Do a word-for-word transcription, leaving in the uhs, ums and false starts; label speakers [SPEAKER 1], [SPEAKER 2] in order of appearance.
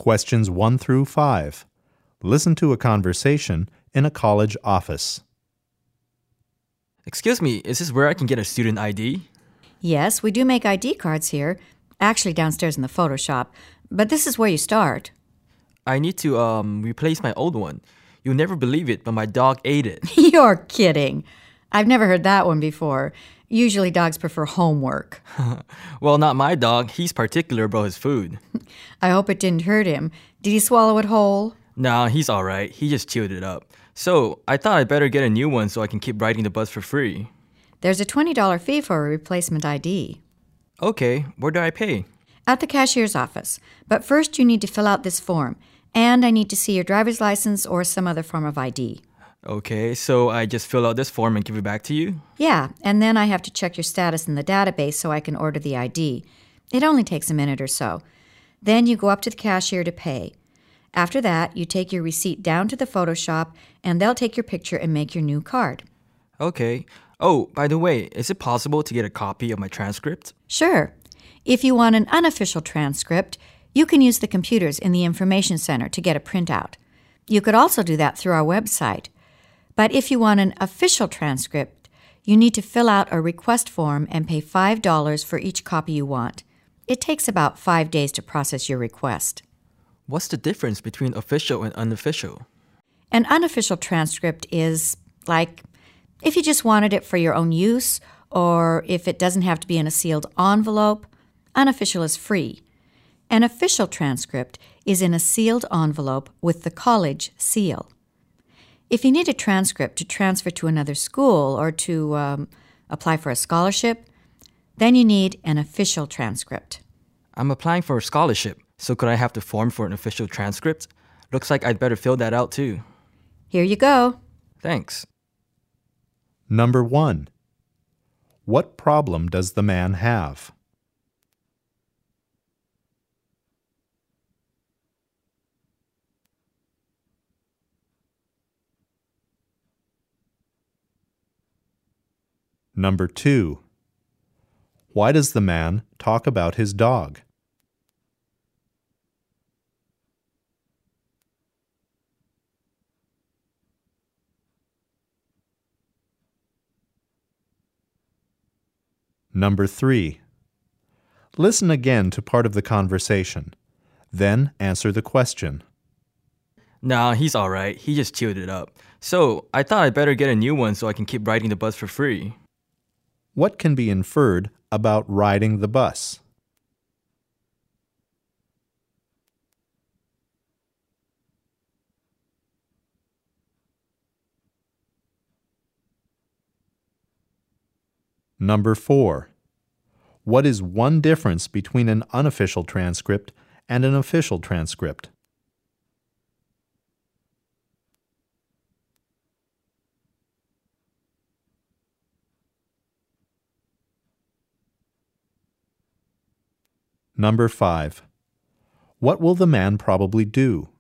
[SPEAKER 1] Questions one through five. Listen to a conversation in a college office.
[SPEAKER 2] Excuse me, is this where I can get a student I D?
[SPEAKER 3] Yes, we do make I D cards here, actually downstairs in the photo shop, but this is where you start.
[SPEAKER 2] I need to um replace my old one. You'll never believe it, but my dog ate it.
[SPEAKER 3] You're kidding. I've never heard that one before. Usually dogs prefer homework.
[SPEAKER 2] Well, not my dog. He's particular about his food.
[SPEAKER 3] I hope it didn't hurt him. Did he swallow it whole?
[SPEAKER 2] Nah, he's alright. He just chewed it up. So, I thought I'd better get a new one so I can keep riding the bus for free.
[SPEAKER 3] There's a twenty dollars fee for a replacement I D.
[SPEAKER 2] Okay, where do I pay?
[SPEAKER 3] At the cashier's office. But first you need to fill out this form. And I need to see your driver's license or some other form of I D.
[SPEAKER 2] Okay, so I just fill out this form and give it back to you?
[SPEAKER 3] Yeah, and then I have to check your status in the database so I can order the I D. It only takes a minute or so. Then you go up to the cashier to pay. After that, you take your receipt down to the photo shop, and they'll take your picture and make your new card.
[SPEAKER 2] Okay. Oh, by the way, is it possible to get a copy of my transcript?
[SPEAKER 3] Sure. If you want an unofficial transcript, you can use the computers in the information center to get a printout. You could also do that through our website. But if you want an official transcript, you need to fill out a request form and pay five dollars for each copy you want. It takes about five days to process your request.
[SPEAKER 2] What's the difference between official and unofficial?
[SPEAKER 3] An unofficial transcript is like if you just wanted it for your own use, or if it doesn't have to be in a sealed envelope. Unofficial is free. An official transcript is in a sealed envelope with the college seal. If you need a transcript to transfer to another school or to um, apply for a scholarship, then you need an official transcript.
[SPEAKER 2] I'm applying for a scholarship, so could I have the form for an official transcript? Looks like I'd better fill that out too.
[SPEAKER 3] Here you go.
[SPEAKER 2] Thanks.
[SPEAKER 1] Number one. What problem does the man have? Number two. Why does the man talk about his dog? Number three. Listen again to part of the conversation. Then answer the question.
[SPEAKER 2] Nah, he's alright. He just chewed it up. So, I thought I'd better get a new one so I can keep riding the bus for free.
[SPEAKER 1] What can be inferred about riding the bus? Number four. What is one difference between an unofficial transcript and an official transcript? Number five. What will the man probably do?